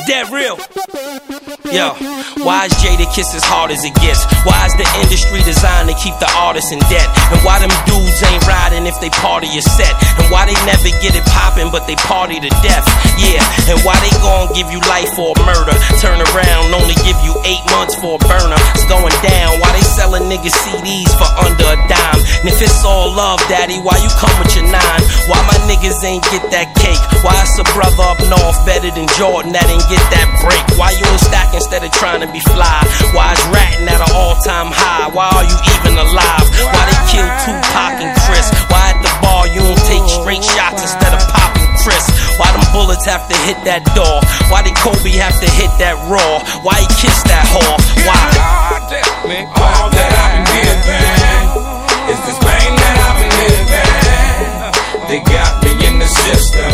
dead real. Yo, why is Jada Kiss as hard as it gets? Why is the industry designed to keep the artists in debt? And why them dudes ain't riding if they party a set? And why they never get it poppin' but they party to death? Yeah, and why they gon' give you life for a murder? Turn around, only give you 8 months for a burner. It's going down, why they sellin' niggas CDs for under a dime? And if it's all love, daddy, why you come with your 9? Why my niggas ain't get that cake? Why it's a brother up north better than Jordan that didn't get that break? Why you ain't stacking instead of trying to be fly? Why is ratting at an all-time high? Why are you even alive? Why they kill Tupac and Chris? Why at the bar you don't take straight shots instead of popping Chris? Why them bullets have to hit that door? Why did Kobe have to hit that Raw? Why he kissed that whore? Why? All that I've been giving is this pain that I've been living. They got me in the system.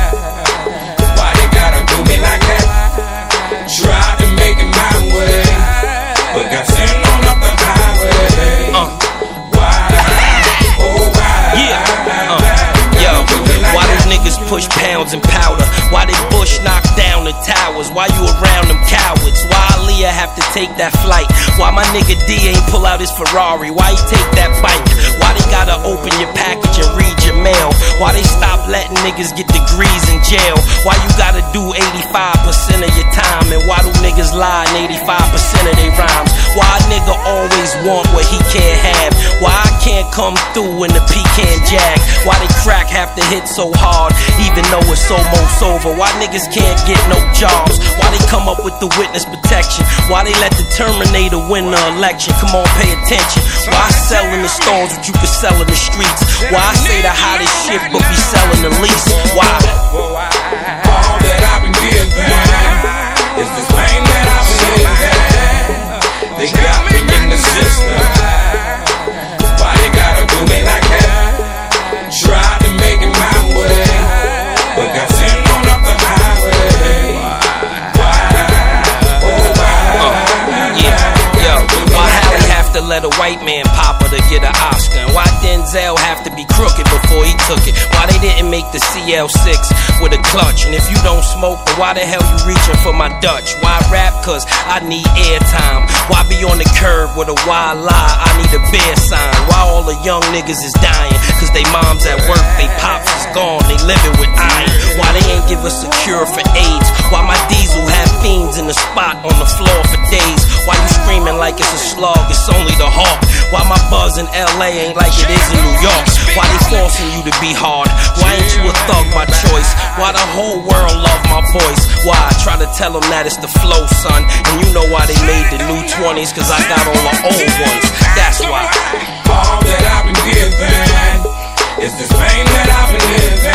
Why they gotta do me like that? Tried to make it my way, but got sent on up the highway. Why? Oh, why? Yo, why those niggas push pounds and powder? Why they Bush knock down the towers? Why you around them cowards? Why Aaliyah have to take that flight? Why my nigga D ain't pull out his Ferrari? Why he take that bike? Why they gotta open your package and read your mail? Why they stop letting niggas get degrees in jail? Why you gotta do 85% of your time? And why do niggas lie in 85% of their rhymes? Why a nigga always want what he can't have? Why I can't come through in the pecan jag? Why they crack have to hit so hard even though it's almost over? Why niggas can't get no jobs? Why they come up with the witness protection? Why they let the Terminator win the election? Come on, pay attention. Why I sell in the stores what you can sell in the streets? Why I say the hottest shit but be selling the least? Why? All that I've been giving is this pain that I've been living. They got me in the system. Why they gotta do me like that? Tried to make it my way, but got sent on up the highway. Why? Oh, why? Why Halle have to let a white man pop her to get an Oscar? And why Denzel have to be crooked before he took it? Why they didn't make the CL6 with a clutch? And if you don't smoke, then why the hell you reaching for my Dutch? Why rap? Cause I need airtime. Why be on the curb with a wild lie? I need a bear sign. Why all the young niggas is dying? Cause they moms at work, they pops is gone, they living with iron. Why they ain't give us a cure for AIDS? Why my diesel have fiends in the spot on the floor for days? Why you screaming like it's a slug, it's only the hawk? Why my buzz in LA ain't like it is in New York? Why they forcing you to be hard? Why ain't you a thug by choice? Why the whole world love my voice? Why I try to tell them that it's the flow, son? And you know why they made the new 20s? Cause I got all the old ones, that's why. All that I've been giving is this pain that I've been living.